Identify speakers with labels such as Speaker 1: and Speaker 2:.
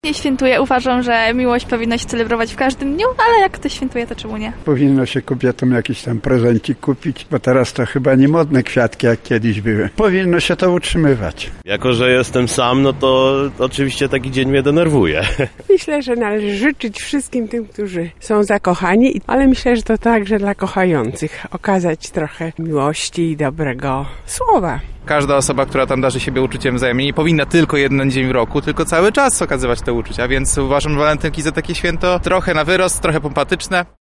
Speaker 1: Nie świętuję, uważam, że miłość powinno się celebrować w każdym dniu, ale jak ktoś świętuje, to czemu nie?
Speaker 2: Powinno się kobietom jakiś tam prezencik kupić, bo teraz to chyba nie modne kwiatki, jak kiedyś były. Powinno się to utrzymywać.
Speaker 3: Jako że jestem sam, no to oczywiście taki dzień mnie denerwuje.
Speaker 4: Myślę, że należy życzyć wszystkim tym, którzy są zakochani, ale myślę, że to także dla kochających okazać trochę miłości i dobrego słowa.
Speaker 5: Każda osoba, która tam darzy siebie uczuciem wzajemnie, nie powinna tylko jeden dzień w roku, tylko cały czas okazywać te uczucia, więc uważam walentynki za takie święto trochę na wyrost, trochę pompatyczne.